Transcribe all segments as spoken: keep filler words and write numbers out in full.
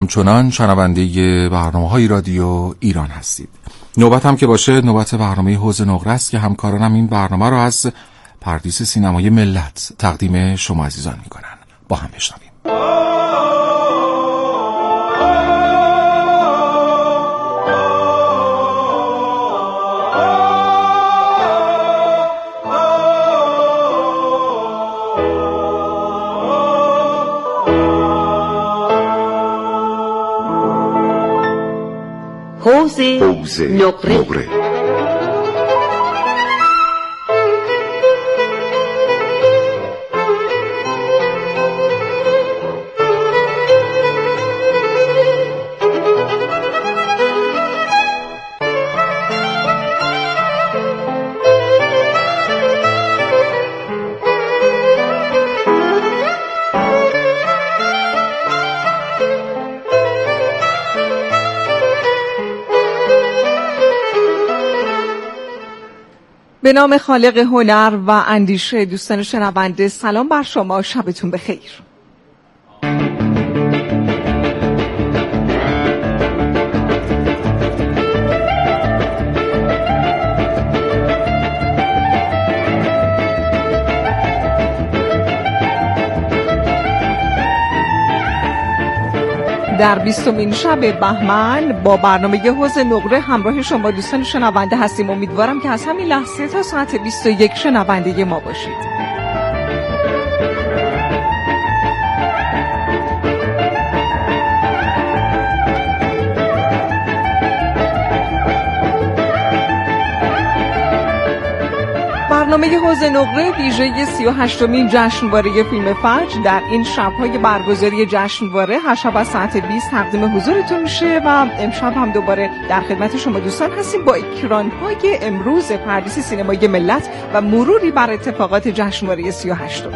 چنان شنونده برنامه‌های رادیو ایران هستید. نوبت هم که باشه نوبت برنامه حوض نقره است که همکارانم این برنامه رو از پردیس سینمای ملت تقدیم شما عزیزان میکنن. با هم بشنویم. حوض نقره. به نام خالق هنر و اندیشه. دوستان شنونده سلام بر شما، شبتون بخیر. در بیستمین شب بهمن با برنامه حوض نقره همراه شما دوستان شنونده هستیم. امیدوارم که از همین لحظه تا ساعت بیست و یک شنونده ما باشید. برنامه حوض نقره ویژه سی و هشتمین جشنواره فیلم فجر در این شب‌های برگزاری جشنواره هر شب از ساعت بیست تقدیم حضورتون میشه و امشب هم دوباره در خدمت شما دوستان هستیم با اکران‌های امروز پردیس سینمای ملت و مروری بر اتفاقات جشنواره سی و هشتم.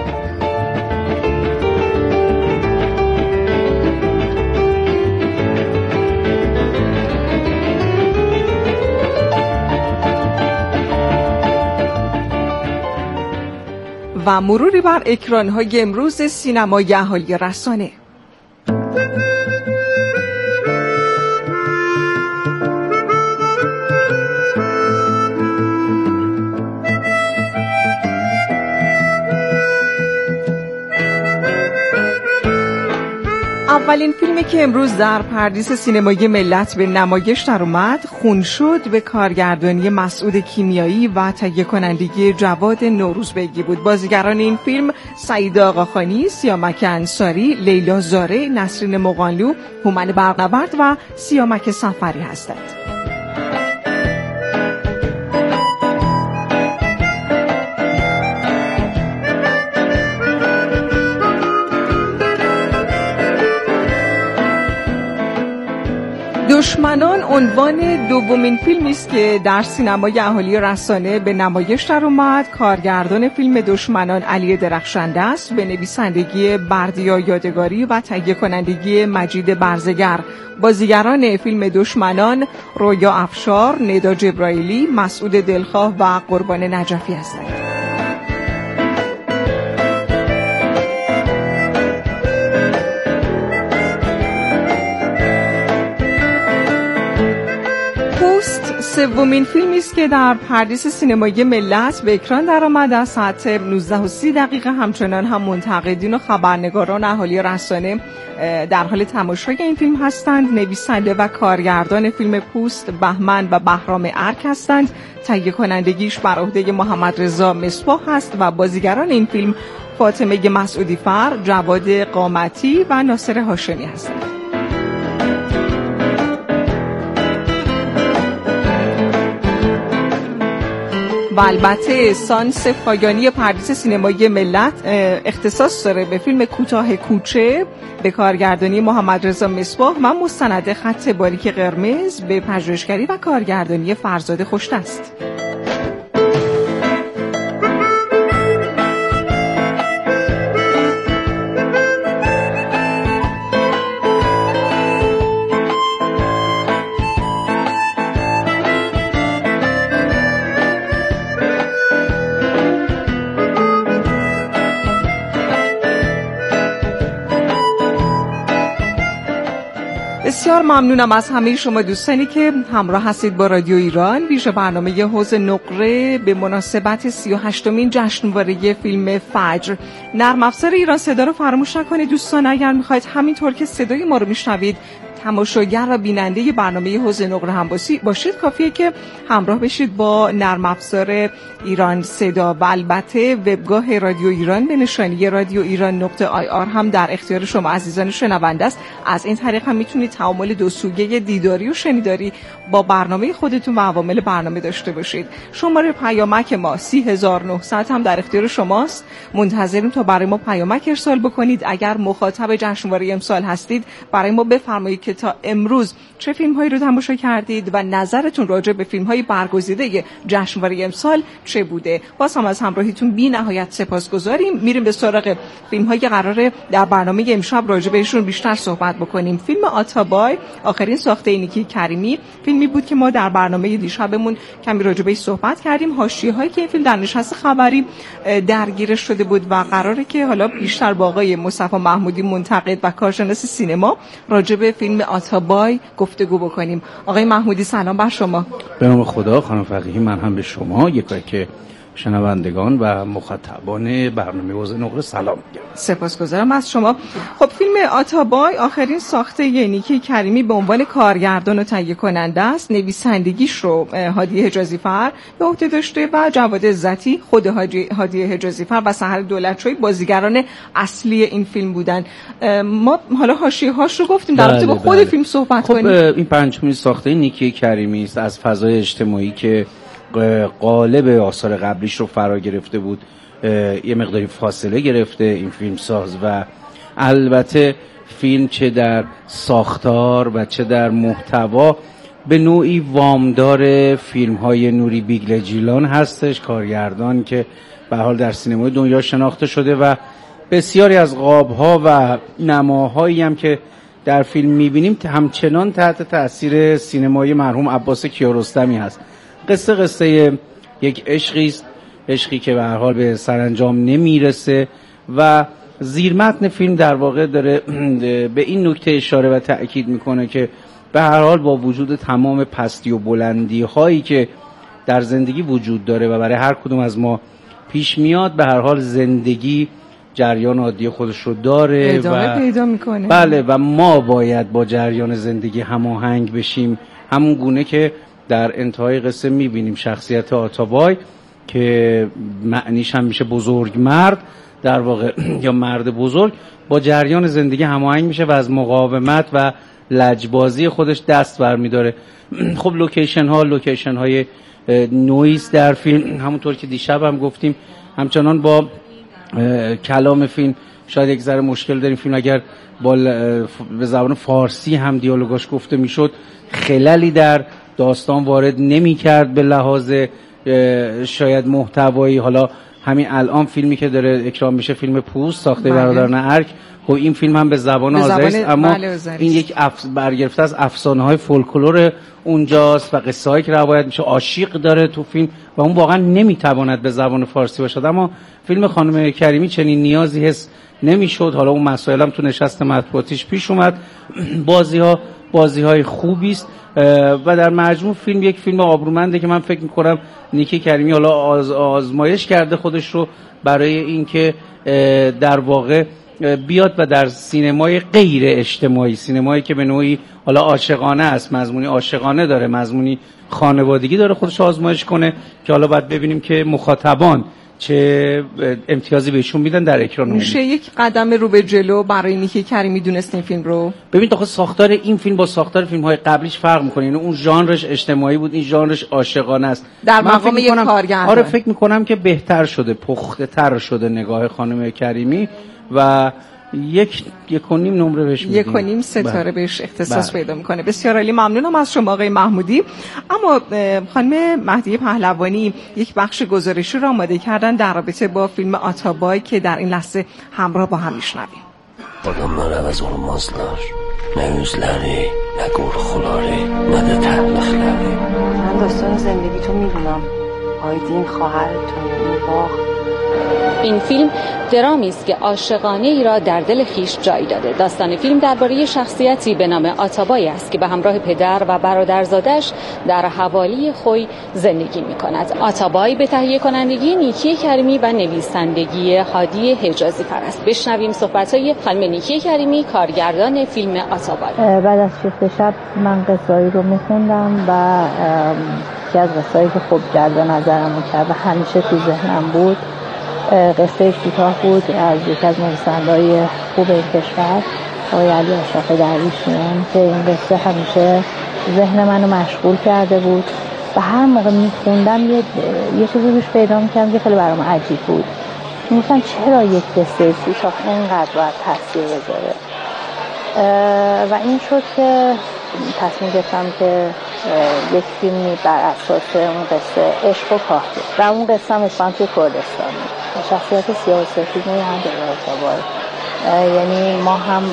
و مروری بر اکران‌های امروز سینمای اهالی رسانه. اولین فیلمی که امروز در پردیس سینمای ملت به نمایش در اومد خون شد به کارگردانی مسعود کیمیایی و تهیه کنندگی جواد نوروزبگی بود. بازیگران این فیلم سعید آقاخانی، سیامک انصاری، لیلا زاره، نسرین مقانلو، هومن برقنورد و سیامک سفری هستند. دشمنان عنوان دومین فیلمی است که در سینمای اهالی رسانه به نمایش در اومد. کارگردان فیلم دشمنان علی درخشنده است، به نویسندگی بردیا یادگاری و تهیه کنندگی مجید برزگر. بازیگران فیلم دشمنان رویا افشار، ندا جبرائیلی، مسعود دلخواه و قربان نجفی هستند. سومین فیلمی است که در پردیس سینمای ملت به اکران درآمد. از ساعت نوزده و سی دقیقه همچنان هم منتقدین و خبرنگاران اهالی رسانه در حال تماشای این فیلم هستند. نویسنده و کارگردان فیلم پوست بهمن و بهرام ارک هستند. تهیه کنندگیش بر عهده محمد رضا مصباح است و بازیگران این فیلم فاطمه مسعودی فر، جواد قامتی و ناصر هاشمی هستند. و البته سانس پایانی پردیس سینمای ملت اختصاص داره به فیلم کوتاه کوچه به کارگردانی محمد رضا مصباح و مستند خط باریک قرمز به پژوهشگری و کارگردانی فرزاد خوشدست. بسیار ممنونم از همه شما دوستانی که همراه هستید با رادیو ایران. ویژه برنامه حوض نقره به مناسبت سی و هشتمین جشنواره فیلم فجر. نرم افزار ایران صدا رو فراموش نکنید دوستان. اگر میخواید همینطور که صدای ما رو میشنوید تماشاگر و بیننده برنامه حوض نقره هم باشید، کافیه که همراه بشید با نرم افزار ایران صدا و البته وبگاه رادیو ایران به نشانی رادیو ایران نقطه آی آر هم در اختیار شما عزیزان شنونده است. از این طریق هم میتونید تعامل دو سویه دیداری و شنیداری با برنامه خودتون و عوامل برنامه داشته باشید. شماره پیامک ما سی هزار و نهصد هم در اختیار شماست. منتظریم تا برای ما پیامک ارسال بکنید. اگر مخاطب جشنواره امسال هستید برای ما بفرمایید که تا امروز چه فیلم هایی رو تماشا کردید و نظرتون راجع به فیلم های برگزیده جشنواره امسال چه بوده. باز هم از همراهیتون بی نهایت سپاسگزاریم. میریم به سراغ فیلم هایی که قراره در برنامه امشب راجع بهشون بیشتر صحبت بکنیم. فیلم آتابای، آخرین ساخته نیکی کریمی، فیلمی بود که ما در برنامه دیشبمون کمی راجع بهش صحبت کردیم. حاشیه هایی که این فیلم در نشست خبری درگیر شده بود و قراره که حالا بیشتر با آقای مصطفی محمودی منتقد و کارشناس سینما راجع به فیلم آتابای گفتگو بکنیم. آقای محمودی سلام بر شما. به نام خدا خانم فقیهی، من هم به شما یکی که شنوندگان و مخاطبان برنامه حوض نقره سلام میگم. سپاسگزارم از شما. خب فیلم آتابای آخرین ساخته نیکی کریمی به عنوان کارگردان و تهیه کننده است. نویسندگیش رو هادی حجازیفر به عهده داشته و جواد عزتی، خود هادی حجازیفر و سحر دولتشوی بازیگران اصلی این فیلم بودن. ما حالا حاشیه‌هاش رو گفتیم، در رابطه با خود بله. فیلم صحبت خب کنیم. این پنجمین ساخته نیکی کریمی است از فضای اجتماعی که قالب آثار قبلیش رو فرا گرفته بود. یه مقداری فاصله گرفته این فیلم ساز و البته فیلم چه در ساختار و چه در محتوا به نوعی وامدار فیلم های نوری بیگلجیلان هستش، کارگردان که به حال در سینمای دنیا شناخته شده و بسیاری از قاب‌ها و نماهایی هم که در فیلم می‌بینیم همچنان تحت تأثیر سینمای مرحوم عباس کیارستمی هست. قصه قصه یک عشقی است، عشقی که به هر حال به سرانجام نمیرسه و زیرمتن فیلم در واقع داره به این نکته اشاره و تأکید میکنه که به هر حال با وجود تمام پستی و بلندی هایی که در زندگی وجود داره و برای هر کدوم از ما پیش میاد، به هر حال زندگی جریان عادی خودش رو داره ادامه پیدا میکنه. بله و ما باید با جریان زندگی هماهنگ بشیم، همون گونه که در انتهای قصه میبینیم شخصیت آتابای که معنیش هم میشه بزرگ مرد در واقع یا مرد بزرگ با جریان زندگی هماهنگ میشه و از مقاومت و لجبازی خودش دست برمیداره. خب لوکیشن ها لوکیشن های نویز در فیلم همونطور که دیشب هم گفتیم همچنان با کلام فیلم شاید یک ذره مشکل داریم. فیلم اگر با به زبان فارسی هم دیالوگاش گفته میشد خللی در داستان وارد نمی کرد به لحاظ شاید محتوایی. حالا همین الان فیلمی که داره اکرام میشه فیلم پوست ساخته بله. برادران ارک، خب این فیلم هم به زبان آذری است اما بله این یک اف... برگرفته از افسانه های فولکلور اونجاست و قصه هایی که روایت میشه عاشق داره تو فیلم و اون واقعا نمیتواند به زبان فارسی باشد. اما فیلم خانم کریمی چنین نیازی حس نمیشد. حالا اون مسائل هم تو نشست مطبوعاتیش پیش اومد. بازی ها بازی های خوبی است و در مجموع فیلم یک فیلم آبرومنده که من فکر میکنم نیکی کریمی حالا آز آزمایش کرده خودش رو برای اینکه در واقع بیاد و در سینمای غیر اجتماعی، سینمایی که به نوعی حالا عاشقانه است، مضمونی عاشقانه داره، مضمونی خانوادگی داره، خودش آزمایش کنه که حالا باید ببینیم که مخاطبان چه امتیازی بهشون میدن در اکران. میشه یک قدم رو به جلو برای نیکی کریمی دونست این فیلم رو؟ ببین تا ساختار این فیلم با ساختار فیلم‌های قبلیش فرق می‌کنه. یعنی اون ژانرش اجتماعی بود، این ژانرش عاشقانه است. در مقام یک کارگردان آره فکر می‌کنم که بهتر شده، پخته‌تر شده نگاه خانم کریمی و یک یک و نیم نمره بهش میدیم. یک و نیم ستاره بهش اختصاص پیدا میکنه. بسیار عالی، ممنونم از شما آقای محمودی. اما خانم مهدی پهلوانی یک بخش گزارشی رو آماده کردن در رابطه با فیلم آتابای که در این لحظه همراه با هم میشنویم. Adamlar əvəz olmazlar. Nə üzləri, nə qorxuları, nə də təhlükləri. من داستان زندگی تو میدونم. آیدین خواهر تو، این باغ این فیلم درامی است که عاشقانه ای را در دل خیش جای داده. داستان فیلم درباره شخصیتی به نام آتابای است که به همراه پدر و برادرزادش در حوالی خوی زندگی می کند. آتابای به تهیه کنندگی نیکی کریمی و نویسندگی هادی حجازی فر است. بشنویم صحبت‌های خانم نیکی کریمی، کارگردان فیلم آتابای. بعد از شیفت شب من قصه‌ای رو می‌خوندم و یکی از قصه‌ای که خوب جلب نظرم کرد و همیشه تو ذهنم بود، قصه کوتاه بود از یکی از نویسنده‌های خوب این کشور، آقای علی اشرف درویشیان، که این قصه همیشه ذهن منو مشغول کرده بود و هر موقع میخوندم یه, یه چیزی روش پیدا میکردم که خیلی برام عجیب بود. میگفتم چرا یک قصه کوتاه اینقدر باید تاثیر بذاره؟ و این شد که تصمیم گرفتم که یک فیلمی بر اساس اون قصه عشق و کاه و اون قصه هم اسفند توی کردستانی شخصیت سیاه و سفیدی هم داره آتابای. یعنی ما هم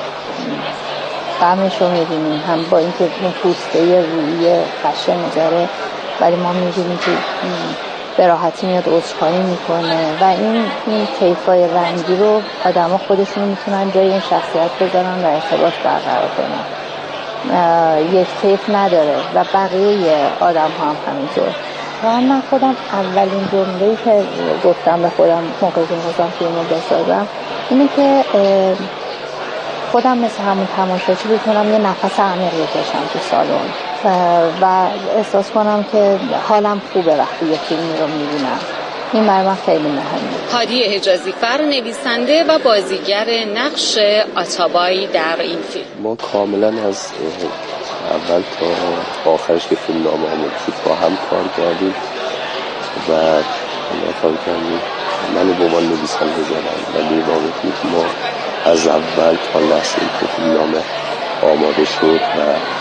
غمش رو می‌بینیم، هم با اینکه اون پوسته روی خشن داره ولی ما می‌بینیم که به راحتی میاد عذرخواهی میکنه و این این طیفای رنگی رو آدما خودشون میتونن جای این شخصیت بذارن و ارتباط برقرار کنن. یک طیف نداره و بقیه آدم ها هم همینطور. و من خودم اولین جمله‌ای که گفتم به خودم موقع که می‌خواستم فیلمو بسازم اینه که خودم مثل همون تماشاچی بتونم یه نفس عمیق بکشم تو سالن و احساس کنم که حالم خوبه وقتی یه فیلمی رو می‌بینم. این برای من خیلی مهمه. هادی حجازی فر، نویسنده و بازیگر نقش آتابای در این فیلم. ما کاملا از اول تا آخرش که فیلم نامه آماده شد با هم کار کردیم و ما کار کردیم. من به عنوان نویسنده زدم ولی واقعی که ما از اول تا لحظه‌ای که فیلم نامه آماده شد و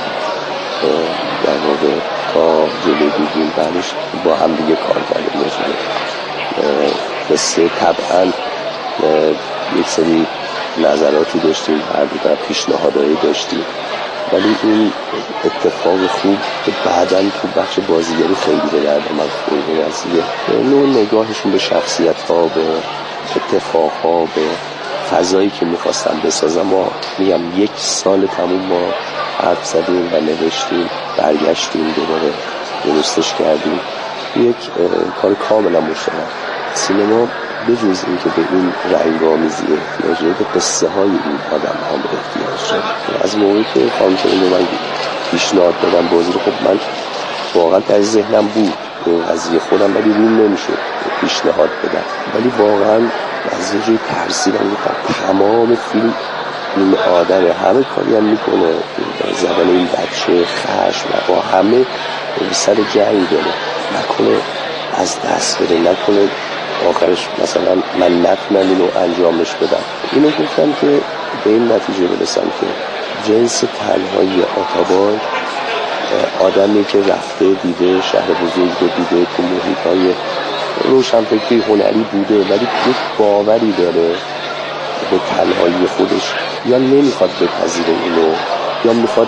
در واقع تا جلوی دیدیم بعدش با هم دیگه کار کردیم. قصه طبعا یک سری نظراتی داشتیم، هر دو طرف پیشنهادایی داشتیم، ولی این اتفاق خوب که بعداً تو بخش بازیگری خیلی به درد من خورد از یه نوع نگاهشون به شخصیت‌ها، به اتفاق‌ها، به فضایی که می‌خواستم بسازم. ما میگم یک سال تموم ما حرف زدیم و نوشتیم، برگشتیم دوباره درستش کردیم. یک کار کاملا مشترک. سینما بجز این که به این رنگامیزی احتیاج داره، به قصه های این آدم هم احتیاج داره. از موقعی که خانم رو من پیشنهاد دادم بازی رو، خب من واقعا در ذهنم بود این قضیه خودم ولی روم نمیشد پیشنهاد بدم، ولی واقعا از یه جوی ترسیدم گفتم تمام فیلم این آدمه، همه کاری هم میکنه، زبان این بچه خشم با همه سر جنگ داره، نکنه از دست بره، نکنه آخرش مثلا من نتونم اینو انجامش بدم. اینو گفتم که به این نتیجه برسم که جنس تنهایی آتابای آدمی که رفته دیده شهر بزرگ رو دیده، تو محیط‌های روشنفکری هنری بوده ولی یک باوری داره به تنهایی خودش، یا نمیخواد بپذیره اینو یا میخواد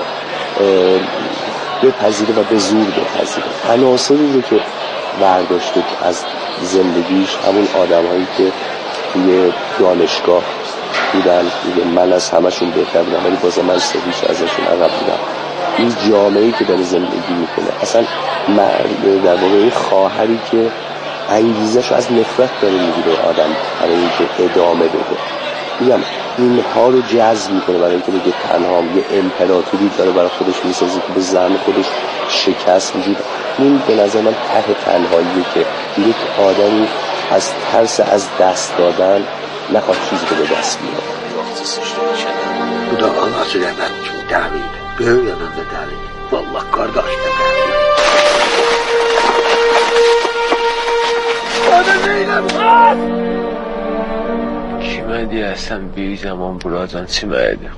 بپذیره و به زور بپذیره. عناصری رو که برداشته از زندگیش همون آدم هایی که توی دانشگاه بودن، میگه من از همشون بهتر بودم ولی بازم من سهیش ازشون عقب بودم. این جامعه‌ای که داره زندگی میکنه، اصلا در واقع این خواهری که انگیزش از نفرت داره میگیره آدم برای اینکه ادامه بده، میگم اینها رو جذب میکنه برای اینکه بگه تنهام، یه امپراتوری داره برای خودش میسازه که به زعم خودش شکست میده. این به نظر من ته تنهاییه که یک آدمی از ترس از دست دادن نخواد چیزی رو به دست بیاره. Bu da anası rəhmət kimi dəliydi. Böyük yanında dəliydi. Vallah qardaş da dəliydi. Bana neyləm xas? Kimə deyəsən bir zaman buracan çiməydi.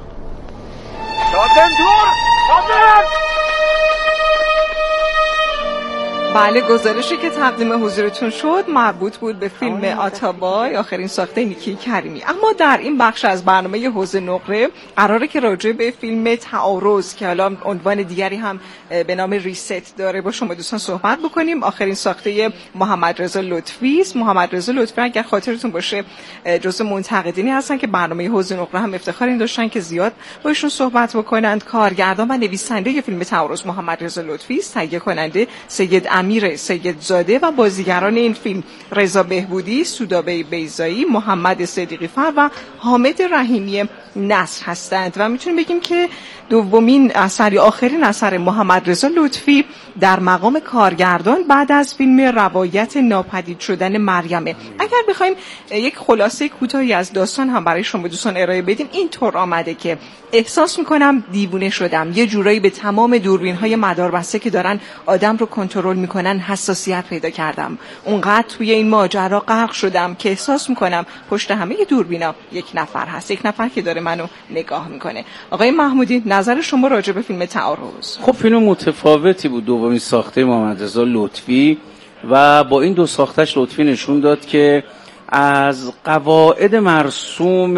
Şadem dur! Şadem! بله، گزارشی که تقدیم حضورتون شد مربوط بود به فیلم آتابای، آخرین ساخته نیکی کریمی. اما در این بخش از برنامه حوض نقره قراره که راجع به فیلم تعارض که حالا عنوان دیگری هم به نام ریست داره با شما دوستان صحبت بکنیم. آخرین ساخته محمد رضا لطفی است. محمد رضا لطفی اگر خاطرتون باشه جزو منتقدینی هستن که برنامه حوض نقره هم افتخار این داشتن که زیاد با ایشون صحبت بکنند. کارگردان و نویسنده فیلم تعارض محمد رضا لطفی است. تهیه کننده سید امیر سیدزاده و بازیگران این فیلم رضا بهبودی، سودابه بیضایی، محمد صدیقی فر و حامد رحیمی نصر هستند. و میتونیم بگیم که دومین اثر یا آخرین اثر محمد رضا لطفی در مقام کارگردان بعد از فیلم روایت ناپدید شدن مریمه. اگر بخوایم یک خلاصه کوتاهی از داستان هم برای شما دوستان ارائه بدیم، این طور آمده که احساس میکنم دیوونه شدم، یه جورایی به تمام دوربین‌های مداربسته که دارن آدم رو کنترل میکنن حساسیت پیدا کردم. اونقدر توی این ماجرا غرق شدم که احساس میکنم پشت همه دوربینا یک نفر هست، یک نفر که داره منو نگاه میکنه. آقای محمودی، نظر شما راجع به فیلم تعارض؟ خب فیلم متفاوتی بود، دومین ساخته محمد رضا لطفی، و با این دو ساختش لطفی نشون داد که از قواعد مرسوم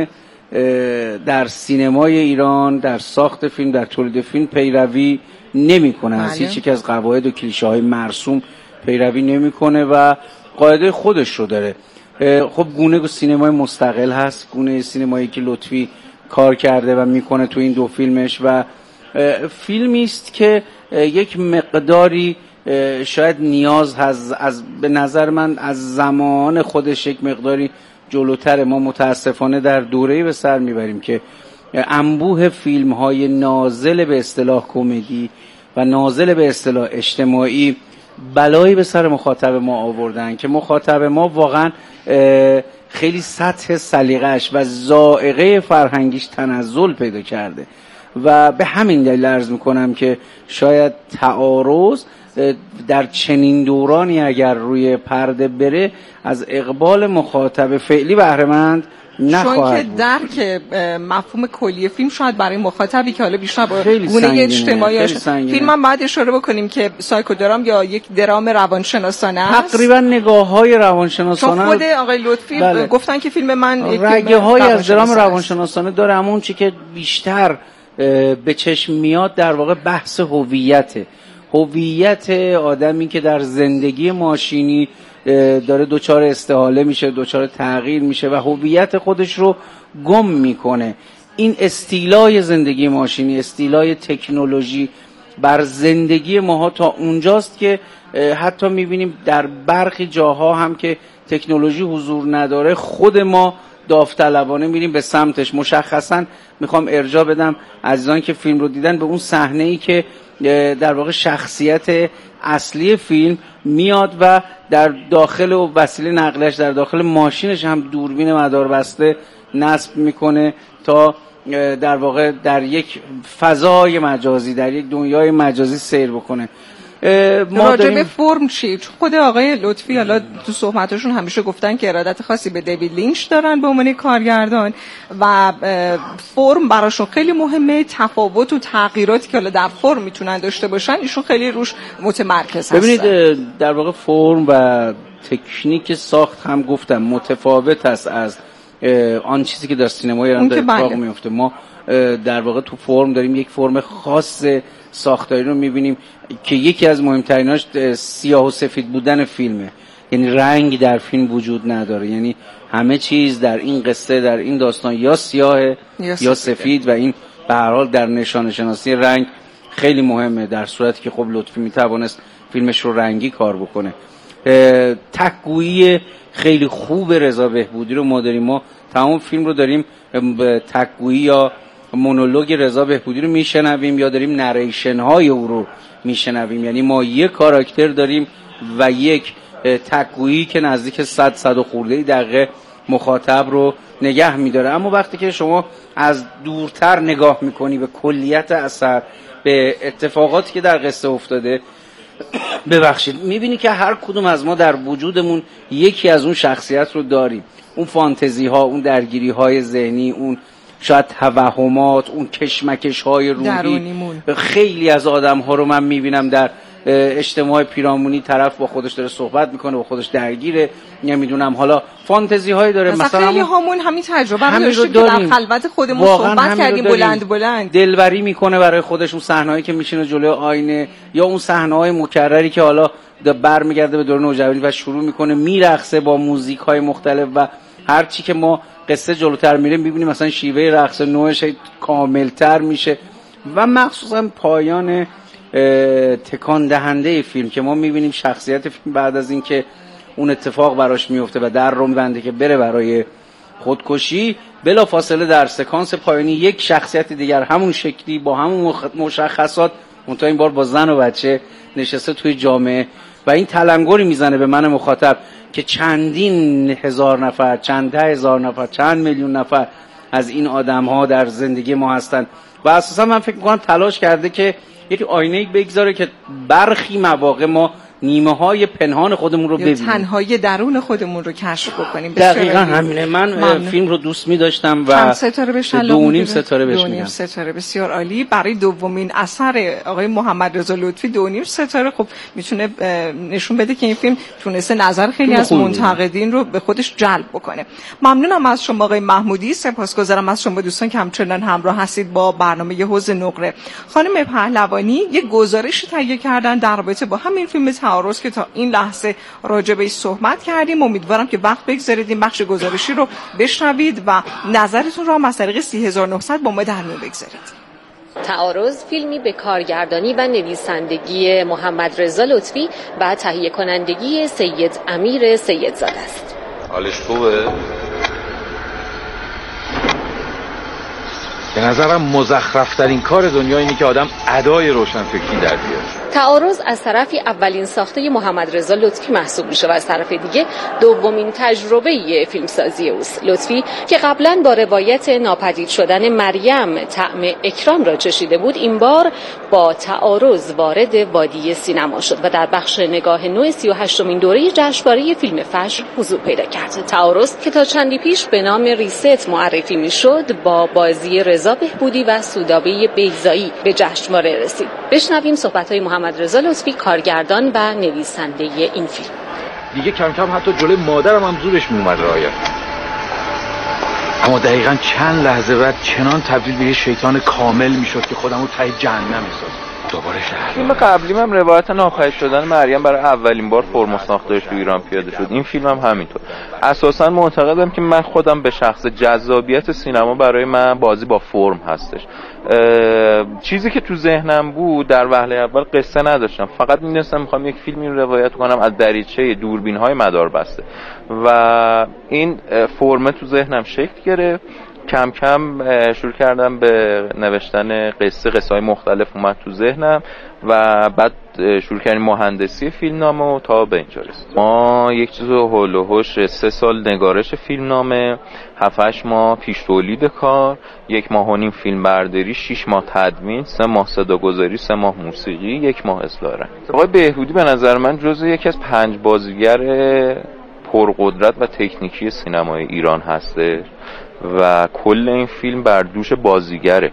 در سینمای ایران در ساخت فیلم، در تولید فیلم پیروی نمیکنه. از هیچ یک از قواعد و کلیشه‌های مرسوم پیروی نمیکنه و قاعده خودش رو داره. خب گونه سینمای مستقل هست، گونه سینمایی که لطفی کار کرده و میکنه تو این دو فیلمش، و فیلمی است که یک مقداری شاید نیاز هست از به نظر من از زمان خودش یک مقداری جلوتره. ما متاسفانه در دوره‌ای به سر میبریم که انبوه فیلم‌های نازل به اصطلاح کمدی و نازل به اصطلاح اجتماعی بلایی به سر مخاطب ما آوردن که مخاطب ما واقعا خیلی سطح سلیقه‌اش و ذائقه فرهنگیش تنزل پیدا کرده و به همین دلیل عرض میکنم که شاید تعارض در چنین دورانی اگر روی پرده بره از اقبال مخاطب فعلی بهره مند نخواهد چون که درک مفهوم کلی فیلم شاید برای مخاطبی که حالا بیشتر با گونه اجتماعی فیلم هم باید اشاره بکنیم که سایکودرام یا یک درام روانشناسانه است. تقریبا نگاه‌های روانشناسانه، چون خود آقای لطفی بله. گفتن که فیلم من رگه‌های از درام روانشناسانه داره، همون چی که بیشتر به چشم میاد در واقع بحث هویته. هویت آدمی که در زندگی ماشینی داره دوچار استحاله میشه، دوچار تغییر میشه و هویت خودش رو گم میکنه. این استیلای زندگی ماشینی، استیلای تکنولوژی بر زندگی ماها تا اونجاست که حتی میبینیم در برخی جاها هم که تکنولوژی حضور نداره خود ما داوطلبانه میریم به سمتش. مشخصا میخوام ارجاع بدم عزیزان که فیلم رو دیدن به اون صحنه‌ای که در واقع شخصیت اصلی فیلم میاد و در داخل و وسیله نقلش در داخل ماشینش هم دوربین مداربسته نصب میکنه تا در واقع در یک فضای مجازی، در یک دنیای مجازی سیر بکنه. ما راجع به فرم چی؟ چون خود آقای لطفی حالا تو صحبتاشون همیشه گفتن که ارادت خاصی به دیوید لینچ دارن به عنوان کارگردان و فرم براشون خیلی مهمه. تفاوت و تغییراتی که حالا در فرم میتونن داشته باشن ایشون خیلی روش متمرکز هستن. ببینید در واقع فرم و تکنیک ساخت هم گفتم متفاوت است از آن چیزی که در سینمای ایران اتفاق میفته. ما در واقع تو فرم داریم یک فرم خاص ساختاری رو میبینیم که یکی از مهمتریناش سیاه و سفید بودن فیلمه، یعنی رنگ در فیلم وجود نداره، یعنی همه چیز در این قصه در این داستان یا سیاه یا, یا سفید و این به هر حال در نشان شناسی رنگ خیلی مهمه، در صورتی که خب لطفی میتوانست فیلمش رو رنگی کار بکنه. تک‌گویی خیلی خوب رضا بهبودی رو ما داریم، ما تمام فیلم رو داریم تک‌گویی یا مونولوگ رضا بهبودی رو میشنویم یا داریم نریشن های او رو میشنویم، یعنی ما یک کاراکتر داریم و یک تک‌گویی که نزدیک صد صد و خورده دقیقه مخاطب رو نگه میداره. اما وقتی که شما از دورتر نگاه میکنی به کلیت اثر، به اتفاقاتی که در قصه افتاده، ببخشید میبینی که هر کدوم از ما در وجودمون یکی از اون شخصیت رو داریم، اون فانتزی ها، اون درگیری های ذهنی، اون شاید توهمات، اون کشمکش های روحی. خیلی از آدم ها رو من میبینم در اجتماع پیرامونی طرف با خودش داره صحبت میکنه، با خودش درگیره، نمیدونم حالا فانتزی هایی داره، مثلا خیلی همون همین تجربه رو داشتیم که در خلوت خودمون صحبت کردیم بلند بلند دلبری میکنه برای خودش، اون صحنه‌ای که میشینه جلوی آینه یا اون صحنه‌های مکرری که حالا برمیگرده به دوران نوجوانی و شروع میکنه میرقصه با موزیک‌های مختلف و هر چی که ما قصه جلوتر میره میبینیم مثلا شیوه رقص نوعش کاملتر میشه و مخصوصا پایان تکان دهنده فیلم که ما میبینیم شخصیت فیلم بعد از این که اون اتفاق براش میفته و در رو میبنده که بره برای خودکشی، بلا فاصله در سکانس پایانی یک شخصیت دیگر همون شکلی با همون مشخصات منتها این بار با زن و بچه نشسته توی جامعه و این تلنگری میزنه به من مخاطب که چندین هزار نفر، چند ده هزار نفر، چند میلیون نفر از این آدم ها در زندگی ما هستن و اساسا من فکر میکنم تلاش کرده که یک آینه‌ای بگذاره که برخی مواقع ما نیمه های پنهان خودمون رو ببینیم، تنهایی درون خودمون رو کشف بکنیم. دقیقاً همینه. من ممنون. فیلم رو دوست می داشتم و ستاره به دو و نیم ستاره بهش میدم. ستاره بسیار عالی. برای دومین اثر آقای محمد رضا لطفی دو و نیم ستاره خب میتونه نشون بده که این فیلم تونسته نظر خیلی از منتقدین رو به خودش جلب بکنه. ممنونم از شما آقای محمودی، سپاسگزارم از شما دوستان که همچنان همراه هستید با برنامه حوض نقره. خانم پهلوانی یک گزارشی تهیه کردن در رابطه با همین فیلم تعارض که تا این لحظه راجع بهش صحبت کردیم. امیدوارم که وقت بگذارید این بخش گزارشی رو بشنوید و نظرتون رو هم از طریق سی هزار و نهصد با ما در میون بگذارید. تعارض فیلمی به کارگردانی و نویسندگی محمد رضا لطفی و تهیه کنندگی سید امیر سیدزاده است. حالش خوبه؟ به نظرم مزخرف‌ترین کار دنیا اینه که آدم ادای روشنفکری در بیاره. تعارض از طرفی اولین ساخته محمد رضا لطفی محسوب میشه و از طرف دیگه دومین تجربه فیلمسازی اوست. لطفی که قبلا با روایت ناپدید شدن مریم طعم اکرام را چشیده بود، این بار با تعارض وارد وادی سینما شد و در بخش نگاه نو سی و هشتمین دوره جشنواره فیلم فجر حضور پیدا کرد. تعارض که تا چندی پیش به نام ریست معرفی میشد، با بازی رضا بهبودی و سودابه بیضایی به جشنواره رسید. بشنویم صحبت‌های محمد رضا لطفی، کارگردان و نویسنده این فیلم. دیگه کم کم حتی جلوی مادرم هم زورش میومد رعایت، اما دقیقاً چند لحظه بعد چنان تبدیل به یه شیطان کامل میشد که خودمو ته جهنم می‌سازم. دوباره شهر فیلم قبلی هم روایت ناپدید شدن مریم برای اولین بار فرم ساختارش تو ایران پیاده شد. این فیلم هم همینطور. اساساً معتقدم که من خودم به شخص جذابیت سینما برای من بازی با فرم هستش. چیزی که تو ذهنم بود در وهله اول قصه نداشتم، فقط می‌دونستم می‌خوام یک فیلمی رو روایت کنم از دریچه دوربین‌های مداربسته و این فرم تو ذهنم شکل گرفت. کم کم شروع کردم به نوشتن قصه قصه های مختلف اومد تو ذهنم و بعد شروع کردیم مهندسی فیلمنامه و تا به اینجا رسید. ما یک چیز هول و هوش سه سال نگارش فیلمنامه، هفت هشت ماه پیش تولید کار، یک ماه و نیم فیلم برداری، شش ماه تدوین، سه ماه صداگذاری، سه ماه موسیقی، یک ماه اصلاح رنگ. آقای بهبودی به نظر من جزو یکی از پنج بازیگر پرقدرت و تکنیکی سینمای ایران هسته و کل این فیلم بر دوش بازیگره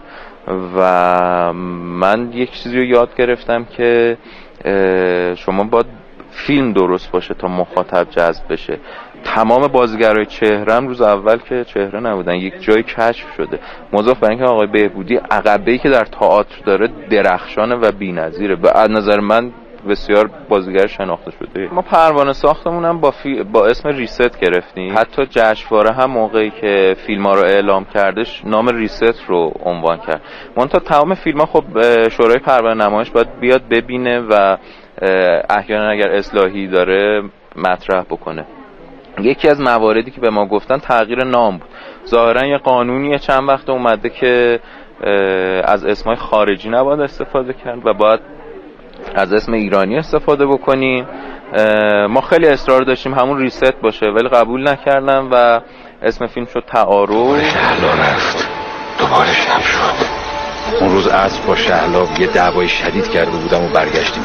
و من یک چیزی رو یاد گرفتم که شما باید فیلم درست باشه تا مخاطب جذب بشه. تمام بازیگرای چهره‌ام روز اول که چهره نبودن، یک جای کشف شده. مضاف بر اینکه آقای بهبودی عقبه‌ای که در تئاتر داره درخشانه و بی‌نظیره و از نظر من بسیار بازیگر شناخته شده. ما پروانه ساختمون هم با, فی... با اسم ریست گرفتیم. حتی جشنواره هم موقعی که فیلم ها رو اعلام کردش نام ریست رو عنوان کرد. منتها تمام فیلم ها خب شورای پروانه نمایش باید بیاد ببینه و احیانا اگر اصلاحی داره مطرح بکنه. یکی از مواردی که به ما گفتن تغییر نام بود. ظاهرا یه قانونیه چند وقت اومده که از اسمای خارجی نباید استفاده کرد و باید از اسم ایرانی استفاده بکنیم. ما خیلی اصرار داشتیم همون ریست باشه ولی قبول نکردم و اسم فیلم شد تعارض. دوباره شهلا رفت، دوباره شب شد. اون روز عصر با شهلا یه دعوای شدید کرده بودم و برگشتیم.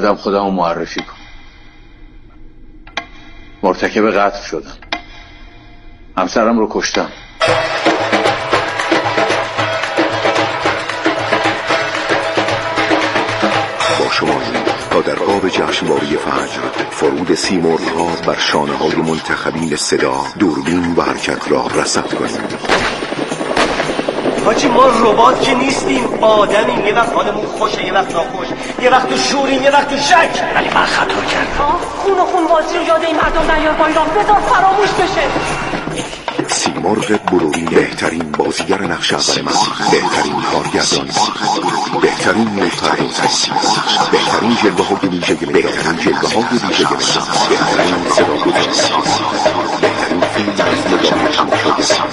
اومدم خودمو معرفی کنم. مرتکب قتل شدم. همسرم رو کشتم. با شما تا در قاب جشنواره فجر فرود سیمرغ‌ها بر شانه‌های منتخبین صدا، دوربین و حرکت را رصد کنیم. حاجی ما ربات که نیستیم، آدمیم. یه وقت حالمون خوشه، یه وقت ناخوش، یه وقت تو شوریم، یه وقت تو شک. ولی من خطا کردم. خون و خون بازی رو یاد این مردم نیار با ایران، بذار فراموش بشه. سیمرغ بلوری بهترین بازیگر نقش اول من، بهترین کارگردان، بهترین نوپرداز، بهترین جلوه های ویژه بهترین جلوه های ویژه بهترین صداگذاری، بهترین فیلم از نگاه شما.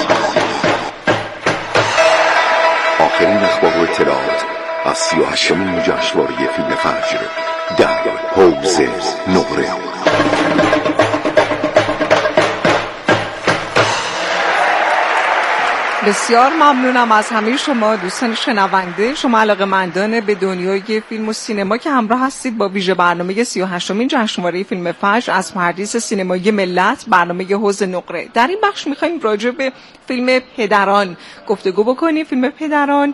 آخرین اخبار و اطلاعات از سی و هشتمین جشنواره فیلم فجر در حوض نقره. بسیار ممنونم از همه شما دوستان شنونده، شما علاقه‌مندان به دنیای فیلم و سینما که همراه هستید با ویژه برنامه سی و هشتمین جشنواره فیلم فجر از پردیس سینمایی ملت، برنامه حوض نقره. در این بخش می‌خوایم راجع به فیلم پدران گفتگو بکنیم. فیلم پدران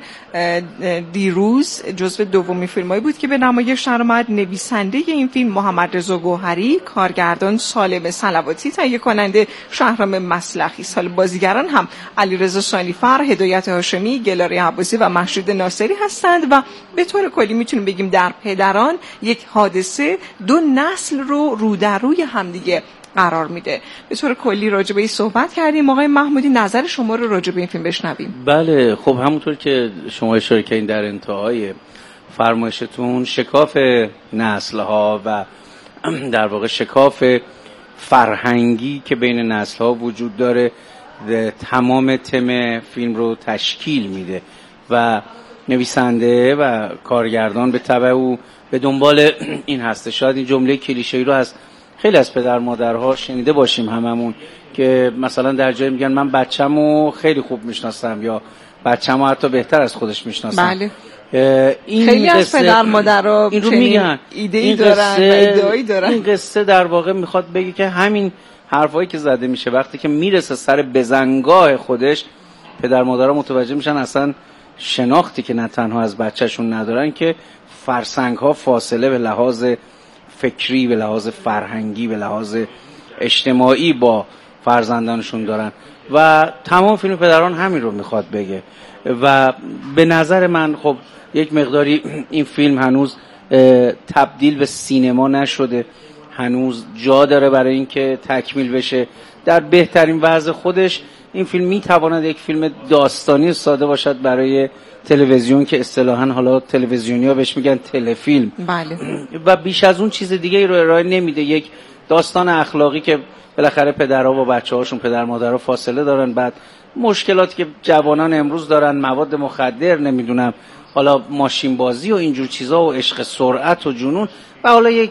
دیروز جزو دومین فیلمایی بود که به نمایش درآمد. نویسنده این فیلم محمد رضا گوهری، کارگردان سالم صلواتی، تهیه کننده شهرام مصلحی، سال بازیگران هم علیرضا سانیفر، هدایت هاشمی، گلاری عباسی و مهشید ناصری هستند و به طور کلی میتونیم بگیم در پدران یک حادثه دو نسل رو رو در روی همدیگه قرار میده. به طور کلی راجع به این صحبت کردیم. آقای محمودی نظر شما رو راجع به این فیلم بشنویم. بله، خب همونطور که شما اشاره کردین در انتهای فرمایشتون، شکاف نسل‌ها و در واقع شکاف فرهنگی که بین نسل‌ها وجود داره تمام تم فیلم رو تشکیل میده و نویسنده و کارگردان به تبع او به دنبال این هسته. شاید این جمله کلیشه‌ای رو از خیلی از پدر مادرها شنیده باشیم هممون که مثلا در جایی میگن من بچه‌مو خیلی خوب میشناسم یا بچه‌مو حتی بهتر از خودش میشناسم. بله. این خیلی از پدر مادرها این رو میگن، ایده‌ای دارن و ایده‌ای دارن. این قصه در واقع میخواد بگه که همین حرفایی که زده میشه وقتی که میرسه سر بزنگاه خودش، پدر مادرها متوجه میشن اصلا شناختی که نه تنها از بچهشون ندارن که فرسنگ ها فاصله به لحاظ فکری، به لحاظ فرهنگی، به لحاظ اجتماعی با فرزندانشون دارن و تمام فیلم پدران همین رو میخواد بگه. و به نظر من خب یک مقداری این فیلم هنوز تبدیل به سینما نشده، هنوز جا داره برای اینکه تکمیل بشه. در بهترین وضع خودش این فیلم میتواند یک فیلم داستانی ساده باشد برای تلویزیون که اصطلاحاً حالا تلویزیونیا بهش میگن تلفیلم. بله. و بیش از اون چیز دیگه ای رو ارائه نمیده. یک داستان اخلاقی که بالاخره پدرها با بچه‌هاشون، پدر مادرها فاصله دارن، بعد مشکلاتی که جوانان امروز دارن، مواد مخدر، نمیدونم حالا ماشین بازی و اینجور چیزا و عشق سرعت و جنون، و حالا یک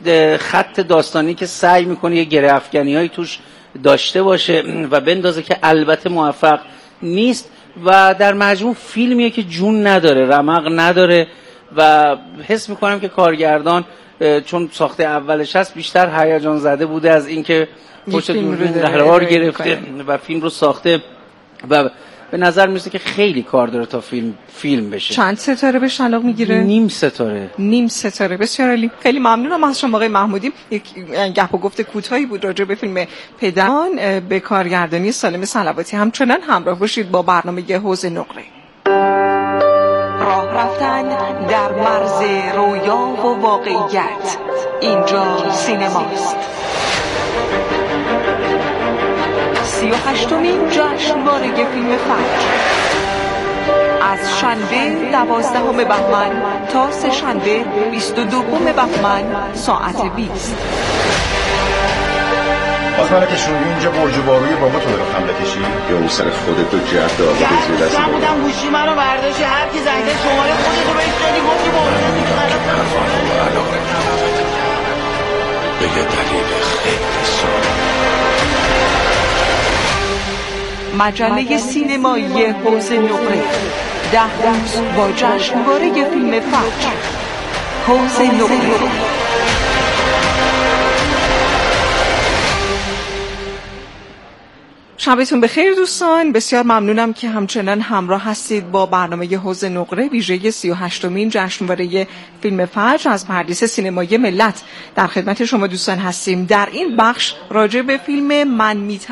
خط داستانی که سعی میکنه یه گره افکنی‌هایی توش داشته باشه و بندازه که البته موفق نیست و در مجموع فیلمیه که جون نداره، رمق نداره و حس میکنم که کارگردان چون ساخته اولش هست بیشتر هیجان زده بوده از اینکه پشت دوربین قرار گرفته و فیلم رو ساخته و به نظر میرسه که خیلی کار داره تا فیلم فیلم بشه. چند ستاره بهش علاق میگیره؟ نیم ستاره. نیم ستاره. بسیار عالی. خیلی ممنونم از شما آقای محمودی. یک گپ و گفت کوتاهی بود راجع به فیلم پدران به کارگردانی سالم صلواتی. همچنان همراه باشید با برنامه حوض نقره. راه رفتن در مرز رویا و واقعیت. اینجا سینماست. سی و هشتمین جشنواره فیلم فجر از شنبه دوازدهم بهمن تا سه شنبه بیست و دوم بهمن ساعت بیست. باز من که شروعی اینجا برج و باروی بابا تو رو حمله کشی یا اون سر خودت رو جرد آبی به زیر دست من بودم گوشی منو برداشتی هر کی زنگ زد شماره خودت رو بهش دادی گفتی برج به یه دلیل خیلی ساده. مجله سینمایی حوض نقره ده روز با جشنواره فیلم فجر. حوض نقره. شبتون بخیر دوستان، بسیار ممنونم که همچنان همراه هستید با برنامه حوض نقره ویژه سی و هشتمین جشنواره فیلم فجر از پردیس سینمایی ملت. در خدمت شما دوستان هستیم. در این بخش راجع به فیلم من میترسم